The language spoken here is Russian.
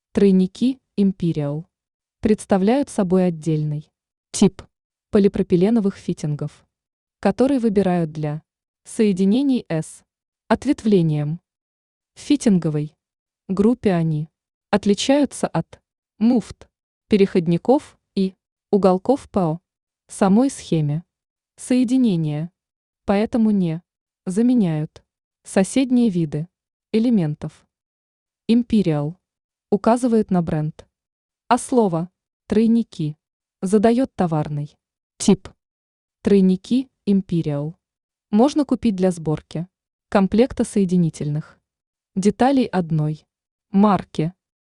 Тройники Imperial представляют собой отдельный тип полипропиленовых фитингов, которые выбирают для соединений с ответвлением. В фитинговой группе они отличаются от муфт, переходников и уголков по самой схеме соединения, поэтому не заменяют соседние виды элементов. Imperial указывает на бренд, а слово «тройники» задает товарный тип. Тройники Imperial можно купить для сборки комплекта соединительных деталей одной марки